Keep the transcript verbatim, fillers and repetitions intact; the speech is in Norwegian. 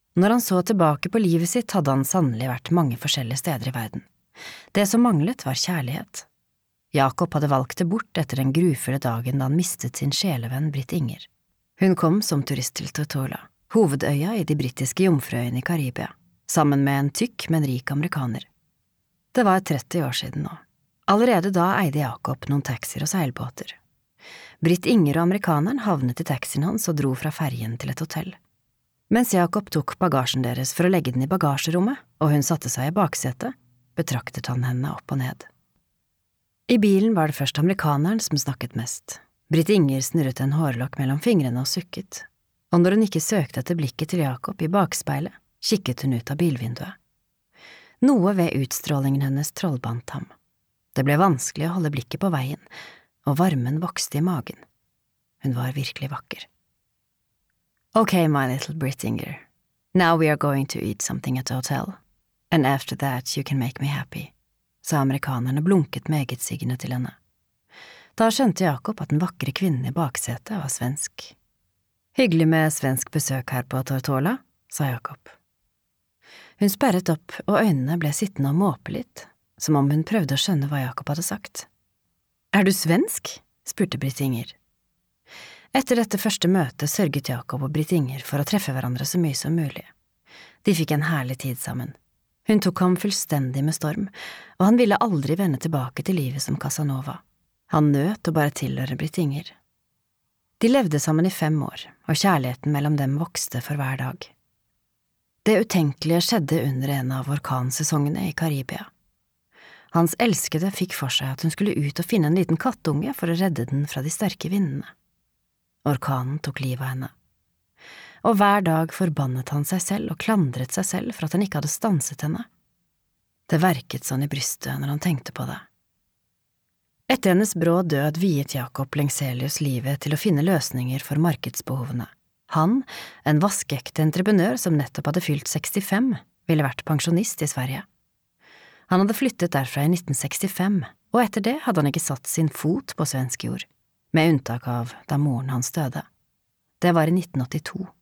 Når han så tilbake på livet sitt, hadde han sannelig vært mange forskjellige steder i verden. Det som manglet var kjærlighet. Jakob hadde valgt det bort etter den grufulle dagen da han mistet sin sjelevenn Britt Inger. Hun kom som turist til Tortola, hovedøya i de britiske jomfruøyene i Karibia, sammen med en tykk, men rik amerikaner. Det var tretti år siden nå. Allerede da eide Jakob noen taxier og seilbåter. Britt Inger og amerikaneren havnet i taxien hans og dro fra ferjen til et hotell. Mens Jakob tok bagasjen deres for å legge den i bagasjerommet, og hun satte seg i baksetet, betraktet han henne opp og ned. I bilen var det først amerikaneren som snakket mest. Britt Inger snurret en hårlokk mellom fingrene og sukket, og når hun ikke søkte etter blikket til Jakob i bakspeilet, kikket hun ut av bilvinduet. Noe ved utstrålingen hennes trollbandt ham. Det ble vanskelig å holde blikket på veien, og varmen vokste i magen. Hun var virkelig vakker. Okay, my little Britt Inger. Now we are going to eat something at the hotel, and after that you can make me happy, sa amerikanerne blunket megetsigende til henne. Da skjønte Jakob at den vakre kvinnen i baksetet var svensk. Hyggelig med svensk besøk her på Tortola, sa Jakob. Hun sperret opp, og øynene ble sittende og måpe litt, som om hun prøvde å skjønne hva Jakob hadde sagt. Er du svensk? Spurte Britt Inger. Etter dette første møtet sørget Jakob og Britt Inger for å treffe hverandre så mye som mulig. De fikk en herlig tid sammen. Hun tok ham fullstendig med storm, og han ville aldri vende tilbake til livet som Casanova. Han nøt å bare tilhøre Britt Inger. De levde sammen i fem år, og kjærligheten mellom dem vokste for hver dag. Det utenkelige skjedde under en av orkansesongene i Karibia. Hans elskede fikk for seg at hun skulle ut og finne en liten kattunge for å redde den fra de sterke vindene. Orkanen tok livet av henne. Og hver dag forbannet han seg selv og klandret seg selv for at han ikke hadde stanset henne. Det verket sånn i brystet når han tenkte på det. Etter hennes brå død viet Jakob Lengselius livet til å finne løsninger for markedsbehovene. Han, en vaskeekte entreprenør som nettopp hadde fylt sekstifem, ville vært pensjonist i Sverige. Han hadde flyttet derfra i nitten sekstifem, og etter det hadde han ikke satt sin fot på svensk jord, med unntak av da moren hans døde. Det var i nitten åttito.